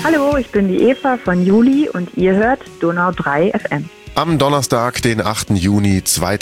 Hallo, ich bin die Eva von Juli und ihr hört Donau 3 FM. Am Donnerstag, den 8. Juni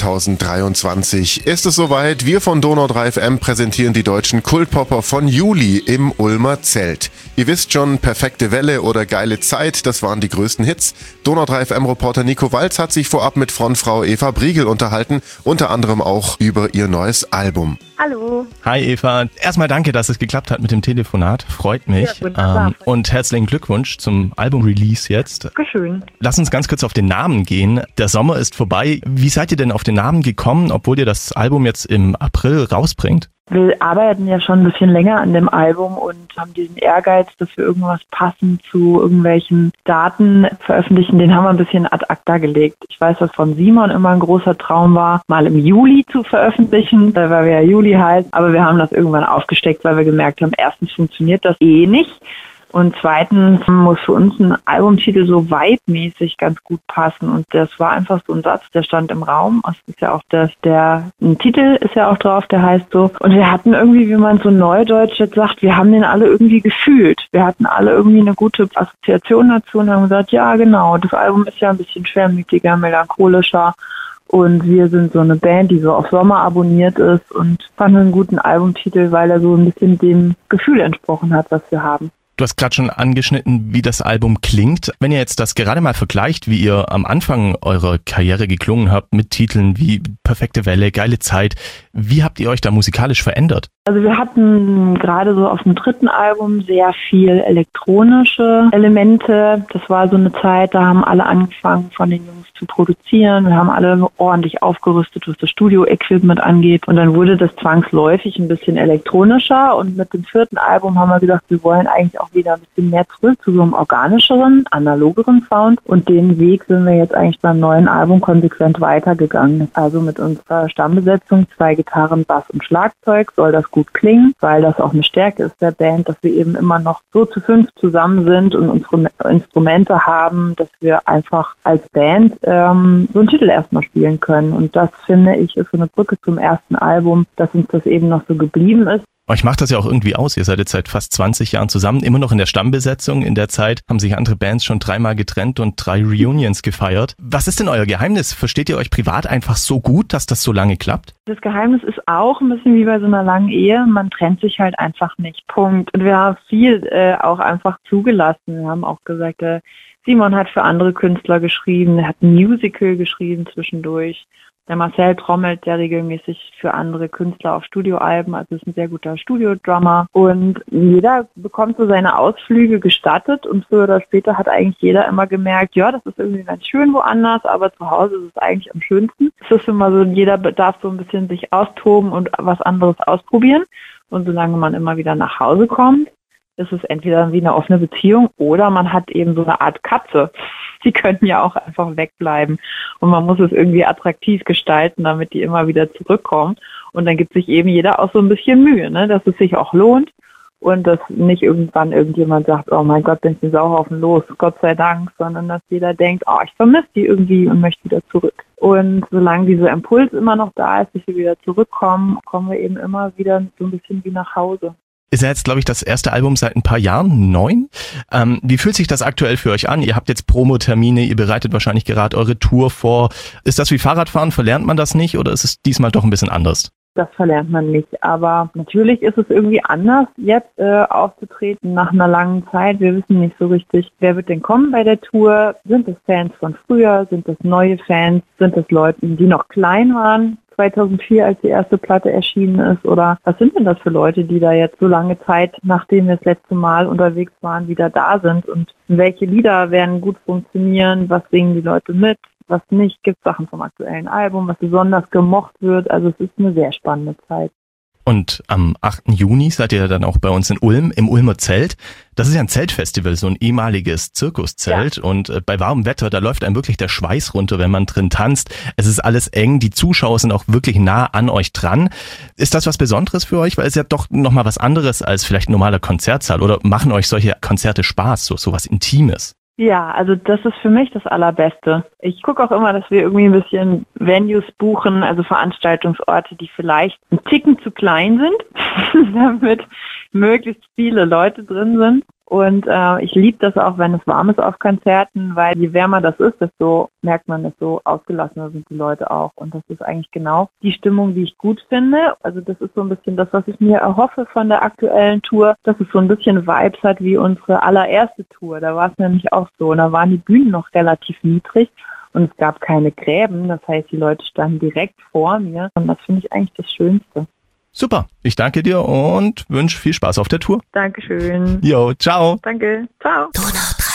2023 ist es soweit. Wir von Donau 3 FM präsentieren die deutschen Kultpopper von Juli im Ulmer Zelt. Ihr wisst schon, Perfekte Welle oder Geile Zeit, das waren die größten Hits. Donau 3 FM-Reporter Nico Walz hat sich vorab mit Frontfrau Eva Briegel unterhalten, unter anderem auch über ihr neues Album. Hallo. Hi Eva, erstmal danke, dass es geklappt hat mit dem Telefonat, freut mich. Ja, und herzlichen Glückwunsch zum Album-Release jetzt. Dankeschön. Lass uns ganz kurz auf den Namen gehen. Der Sommer ist vorbei. Wie seid ihr denn auf den Namen gekommen, obwohl ihr das Album jetzt im April rausbringt? Wir arbeiten ja schon ein bisschen länger an dem Album und haben diesen Ehrgeiz, dass wir irgendwas passend zu irgendwelchen Daten veröffentlichen. Den haben wir ein bisschen ad acta gelegt. Ich weiß, was von Simon immer ein großer Traum war, mal im Juli zu veröffentlichen, weil wir ja Juli heißt. Aber wir haben das irgendwann aufgesteckt, weil wir gemerkt haben, erstens funktioniert das nicht. Und zweitens muss für uns ein Albumtitel so vibe-mäßig ganz gut passen. Und das war einfach so ein Satz, der stand im Raum. Es ist ja auch ein Titel ist ja auch drauf, der heißt so. Und wir hatten irgendwie, wie man so neudeutsch jetzt sagt, wir haben den alle irgendwie gefühlt. Wir hatten alle irgendwie eine gute Assoziation dazu und haben gesagt, ja genau, das Album ist ja ein bisschen schwermütiger, melancholischer. Und wir sind so eine Band, die so auf Sommer abonniert ist und fanden einen guten Albumtitel, weil er so ein bisschen dem Gefühl entsprochen hat, was wir haben. Du hast gerade schon angeschnitten, wie das Album klingt. Wenn ihr jetzt das gerade mal vergleicht, wie ihr am Anfang eurer Karriere geklungen habt mit Titeln wie Perfekte Welle, Geile Zeit, wie habt ihr euch da musikalisch verändert? Also wir hatten gerade so auf dem dritten Album sehr viel elektronische Elemente. Das war so eine Zeit, da haben alle angefangen von den Jungs zu produzieren. Wir haben alle ordentlich aufgerüstet, was das Studio-Equipment angeht. Und dann wurde das zwangsläufig ein bisschen elektronischer. Und mit dem vierten Album haben wir gesagt, wir wollen eigentlich auch wieder ein bisschen mehr zurück zu so einem organischeren, analogeren Sound. Und den Weg sind wir jetzt eigentlich beim neuen Album konsequent weitergegangen. Also mit unserer Stammbesetzung, 2 Gitarren, Bass und Schlagzeug, soll das gut klingen, weil das auch eine Stärke ist der Band, dass wir eben immer noch so zu 5 zusammen sind und unsere Instrumente haben, dass wir einfach als Band so einen Titel erstmal spielen können. Und das, finde ich, ist so eine Brücke zum ersten Album, dass uns das eben noch so geblieben ist. Euch macht das ja auch irgendwie aus. Ihr seid jetzt seit fast 20 Jahren zusammen, immer noch in der Stammbesetzung. In der Zeit haben sich andere Bands schon 3-mal getrennt und 3 Reunions gefeiert. Was ist denn euer Geheimnis? Versteht ihr euch privat einfach so gut, dass das so lange klappt? Das Geheimnis ist auch ein bisschen wie bei so einer langen Ehe. Man trennt sich halt einfach nicht. Punkt. Und wir haben viel auch einfach zugelassen. Wir haben auch gesagt, Simon hat für andere Künstler geschrieben, er hat ein Musical geschrieben zwischendurch. Der Marcel trommelt sehr regelmäßig für andere Künstler auf Studioalben, also ist ein sehr guter Studiodrummer. Und jeder bekommt so seine Ausflüge gestattet und früher oder später hat eigentlich jeder immer gemerkt, ja, das ist irgendwie ganz schön woanders, aber zu Hause ist es eigentlich am schönsten. Es ist immer so, jeder darf so ein bisschen sich austoben und was anderes ausprobieren. Und solange man immer wieder nach Hause kommt, ist es entweder wie eine offene Beziehung oder man hat eben so eine Art Katze. Die können ja auch einfach wegbleiben. Und man muss es irgendwie attraktiv gestalten, damit die immer wieder zurückkommen. Und dann gibt sich eben jeder auch so ein bisschen Mühe, ne, dass es sich auch lohnt und dass nicht irgendwann irgendjemand sagt, oh mein Gott, bin ich den Sauhaufen los, Gott sei Dank, sondern dass jeder denkt, oh, ich vermisse die irgendwie und möchte wieder zurück. Und solange dieser Impuls immer noch da ist, dass wir wieder zurückkommen, kommen wir eben immer wieder so ein bisschen wie nach Hause. Ist ja jetzt, glaube ich, das erste Album seit ein paar Jahren, 9. Wie fühlt sich das aktuell für euch an? Ihr habt jetzt Promotermine, ihr bereitet wahrscheinlich gerade eure Tour vor. Ist das wie Fahrradfahren? Verlernt man das nicht oder ist es diesmal doch ein bisschen anders? Das verlernt man nicht, aber natürlich ist es irgendwie anders, jetzt aufzutreten nach einer langen Zeit. Wir wissen nicht so richtig, wer wird denn kommen bei der Tour? Sind es Fans von früher? Sind es neue Fans? Sind es Leute, die noch klein waren? 2004, als die erste Platte erschienen ist, oder was sind denn das für Leute, die da jetzt so lange Zeit, nachdem wir das letzte Mal unterwegs waren, wieder da sind und welche Lieder werden gut funktionieren, was singen die Leute mit, was nicht, gibt Sachen vom aktuellen Album, was besonders gemocht wird, also es ist eine sehr spannende Zeit. Und am 8. Juni seid ihr dann auch bei uns in Ulm, im Ulmer Zelt. Das ist ja ein Zeltfestival, so ein ehemaliges Zirkuszelt. Ja. Und bei warmem Wetter, da läuft einem wirklich der Schweiß runter, wenn man drin tanzt. Es ist alles eng, die Zuschauer sind auch wirklich nah an euch dran. Ist das was Besonderes für euch? Weil es ja doch nochmal was anderes als vielleicht ein normaler Konzertsaal. Oder machen euch solche Konzerte Spaß, so was Intimes? Ja, also das ist für mich das Allerbeste. Ich gucke auch immer, dass wir irgendwie ein bisschen Venues buchen, also Veranstaltungsorte, die vielleicht ein Ticken zu klein sind, damit möglichst viele Leute drin sind. Und ich liebe das auch, wenn es warm ist auf Konzerten, weil je wärmer das ist, desto merkt man, desto ausgelassener sind die Leute auch. Und das ist eigentlich genau die Stimmung, die ich gut finde. Also das ist so ein bisschen das, was ich mir erhoffe von der aktuellen Tour, dass es so ein bisschen Vibes hat wie unsere allererste Tour. Da war es nämlich auch so. Und da waren die Bühnen noch relativ niedrig. Und es gab keine Gräben, das heißt, die Leute standen direkt vor mir. Und das finde ich eigentlich das Schönste. Super, ich danke dir und wünsche viel Spaß auf der Tour. Dankeschön. Jo, ciao. Danke, ciao. Donau 3